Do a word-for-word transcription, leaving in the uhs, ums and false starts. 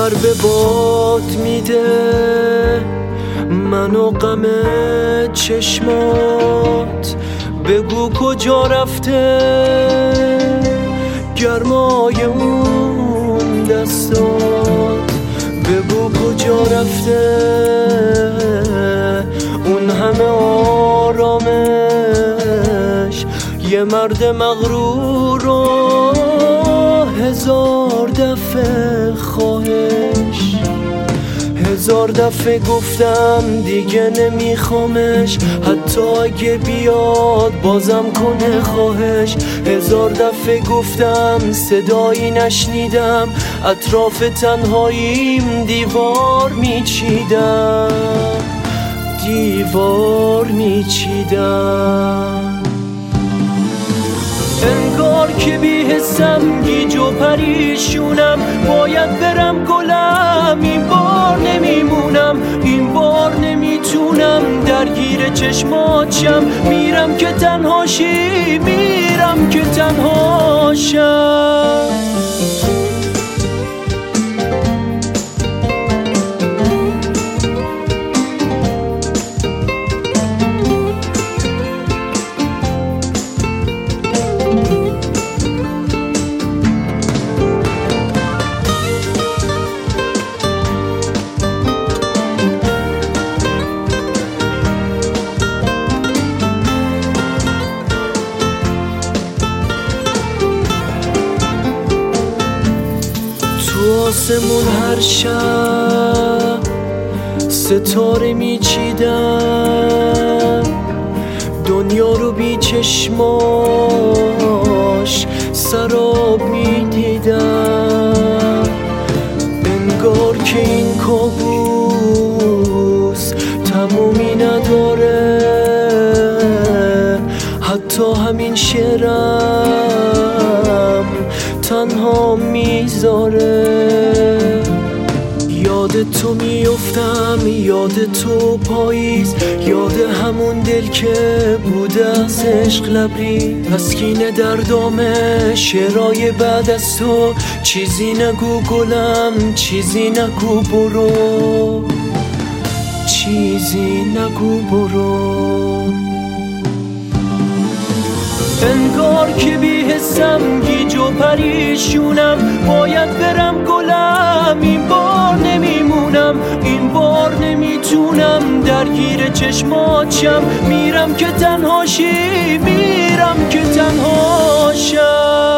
پر به باد میده منو غم چشمات، بگو کجا رفته گرمای اون دستات، بگو کجا رفته اون همه آرامش، یه مرد مغرور و هزار دفعه خواهش، هزار دفعه گفتم دیگه نمیخوامش، حتی اگه بیاد بازم کنه خواهش، هزار دفعه گفتم صدایی نشنیدم، اطراف تنهاییم دیوار میچیدم، دیوار میچیدم. انگار که بی‌حسم گیج و پریشونم، باید برم گلم این بار نمیمونم، این بار نمیتونم درگیر چشماتشم، میرم که تنهاشی، میرم که تنهاشم. تو آسمون هر شب ستاره میچیدم، دنیا رو بی چشماش سراب میدیدم، انگار که این کابوس تمومی نداره، حتی همین شعرم تنها میذاره. یاد تو میفتم، یاد تو پاییز، یاد همون دل که بوده از عشق لبریز، تسکین دردامه شعرهای بعد از تو، چیزی نگو گلم، چیزی نگو برو، چیزی نگو برو. انگار که بی‌حسم گیج و پریشونم، باید برم گلم این بار نمیمونم، این بار نمیتونم درگیر چشماتشم، میرم که تنهاشی، میرم که تنهاشم.